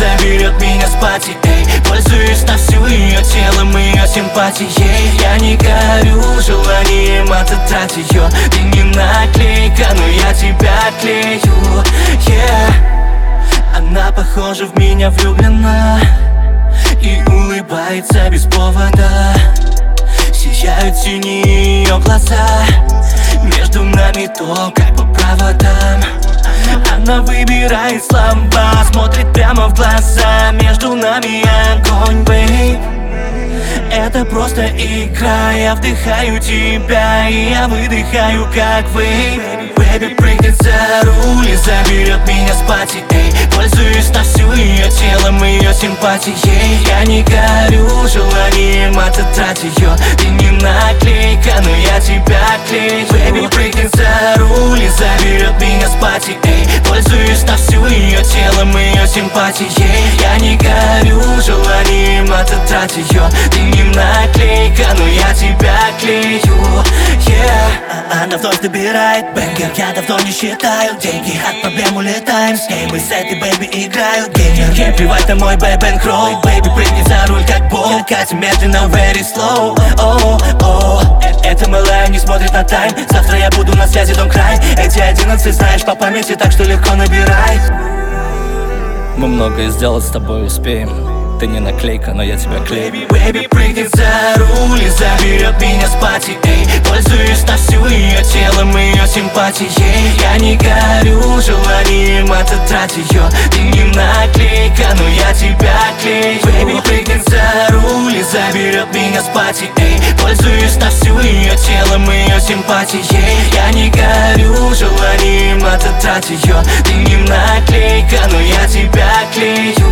заберет меня с пати. Эй, пользуюсь на всю ее телом, ее симпатией. Я не горю желанием отодрать ее. Ты не наклейка, но я тебя клею. Она похожа в меня влюблена и улыбается без повода. Сияют синие ее глаза, между нами то, как по проводам. Она выбирает слова, смотрит прямо в глаза. Между нами огонь, бейб. Это просто игра, я вдыхаю тебя, и я выдыхаю, как вейп. Бэби прыгнет за руль и заберет меня с пати. Эй, пользуюсь на всю ее телом, ее симпатией. Я не горю желанием отодрать ее. Ты не наклейка, но я тебя клею. Бэби прыгнет за руль и заберет меня с пати. Эй, пользуюсь на всю ее телом, ее симпатией. Я не горю желанием отодрать ее. Ты не наклейка, но я тебя клею. Она вновь набирает бэнгер, я давно не считаю деньги. От проблем улетаем с ней, мы с этой бэби играют геймер. Ей плевать на мой бэб-н-ролл. Бэби прыгни за руль, как бол. Катя медленно, very slow. Эта малая не смотрит на тайм. Завтра я буду на связи, don't cry. Эти 11 знаешь по памяти, так что легко набирай. Мы многое сделать с тобой успеем. Ты не наклейка, но я тебя клею. Бэби прыгнет за руль и заберет меня с пати. Эй, пользуюсь на всю ее телом, ее симпатией. Я не горю желанием отодрать ее. Ты не наклейка, но я тебя клею. Бэби прыгнет за руль и заберет меня с пати. Эй, пользуюсь на всю ее телом, ее симпатией. Я не горю желанием отодрать ее. Ты не наклейка, но я тебя клею.